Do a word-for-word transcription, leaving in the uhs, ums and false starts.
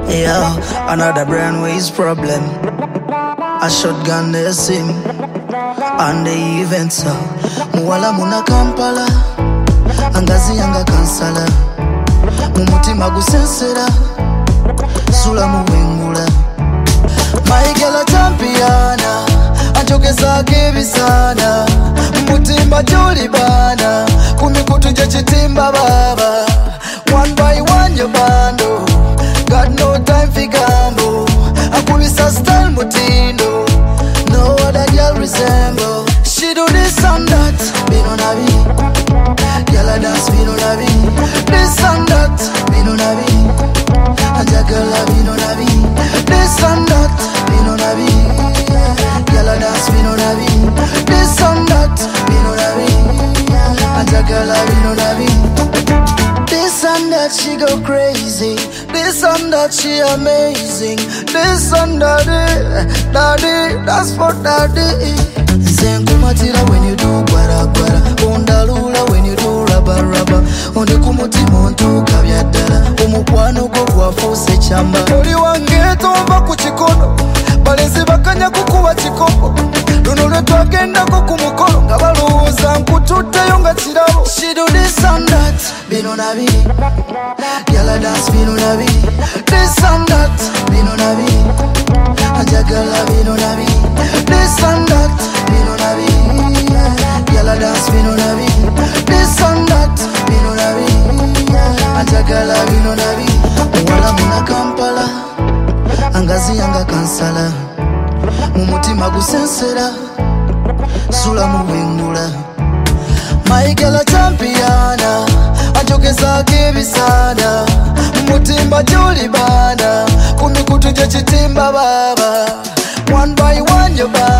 Yeah, another brand ways problem. A shotgun they sim and the events. Muwala muna Kampala, angazi yanga kansala. Mumutima gusensera, sula muwengula. Maigela championa, anjogeza kebisana. Mutimba jolibana, kumikutu jechitimba baba. One by one your bando, got no time for gamble. Akubisa style mutindo, no other girl resemble. She do this and that, me no nabi. Girl a dance, me no nabi. This and that, me no nabi. Anja girl a me no nabi. This and that, me no nabi. Girl a dance, me no nabi. This and that, me no nabi. Anja girl a me no nabi. This and that she go crazy. This and that she amazing. This and that, daddy, that's for daddy. Zenkumatira when you do gwara gwara. Ondalula when you do raba raba. Onde kumutima ontuka byaddala. Omukwano gwo gwafuse chamba. Oli wange tomba ku kikono, balenzi bakanya kukuba kikopo. Luno lwe twagendako ku mukolo nga balowooza nkutuddeyo nga kirabo. She do this and that, bino nabi. Girl a dance, bino nabi. This and that, bino nabi. Ajagala bino nabi. This and that, bino nabi. Girl a dance, bino nabi. This and that, bino nabi. Ajagala bino nabi. Muwala muna Kampala, angazi yanga kansala. Mumutima gusensera, sula muwengula. Maigela championa, anjogeza kebisana. Mutimba jolibana, kumikutu jechitimba baba. One by one your baba.